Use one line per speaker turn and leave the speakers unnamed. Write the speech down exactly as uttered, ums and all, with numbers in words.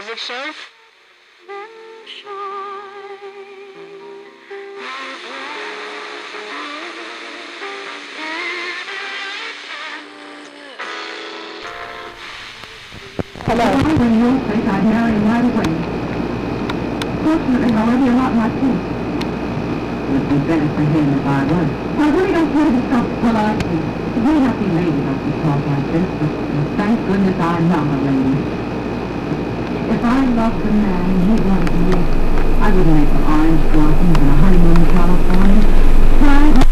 music show?
Hello. If I were in your place, I'd marry him right away. Fortunately, however, you're not my kid. It would be better for him if I was. I really don't care to talk politely. It may not be lady enough to talk like this, but thank goodness I'm not a lady. If I loved a man and he loved me, I wouldn't make an orange blossoms and a honeymoon in California. Pride